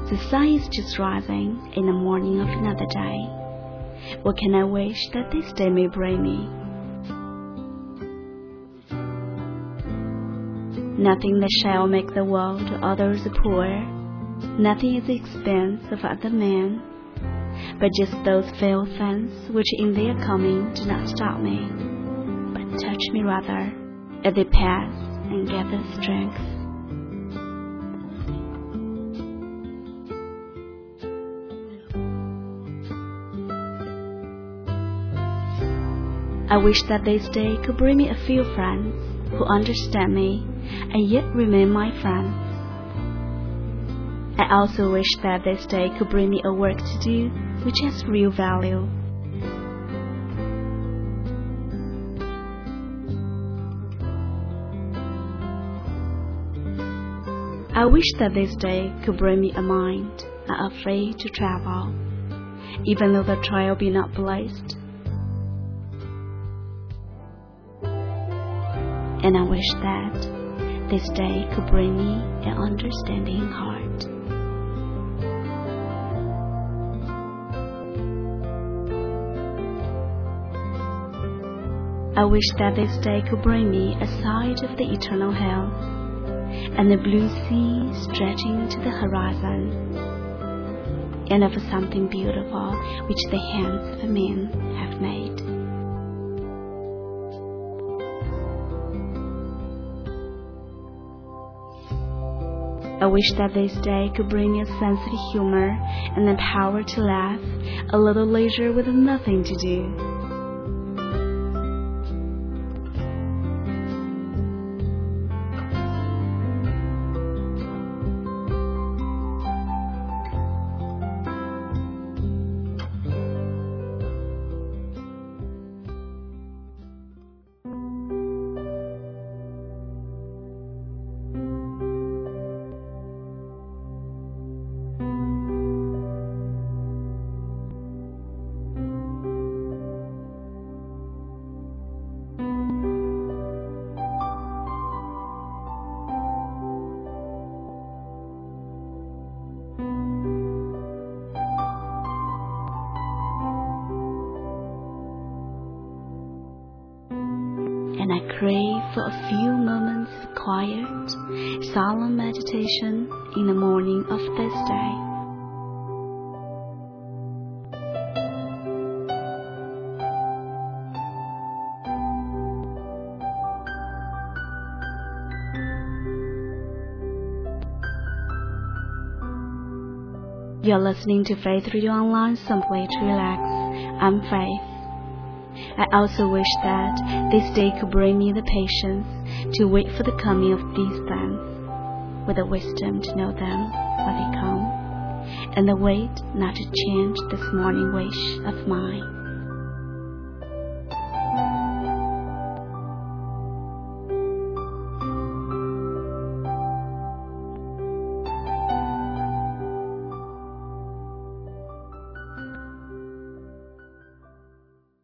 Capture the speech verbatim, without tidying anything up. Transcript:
The sun is just rising in the morning of another day. What can I wish that this day may bring me? Nothing that shall make the world or others poor, nothing at the expense of other men, but just those fail things which in their coming do not stop me, but touch me rather, as they pass and gather strength. I wish that this day could bring me a few friends who understand me and yet remain my friends. I also wish that this day could bring me a work to do which has real value. I wish that this day could bring me a mind not afraid to travel, even though the trail be not blazed. And I wish that this day could bring me an understanding heart. I wish that this day could bring me a sight of the eternal health and the blue sea stretching to the horizon, and of something beautiful which the hands of men have made. I wish that this day could bring me a sense of humor and the power to laugh, a little leisure with nothing to do. And I crave for a few moments of quiet, solemn meditation in the morning of this day. You're listening to Faith Radio Online, simply to relax. I'm Faith. I also wish that this day could bring me the patience to wait for the coming of these things, with the wisdom to know them when they come, and the weight not to change this morning wish of mine.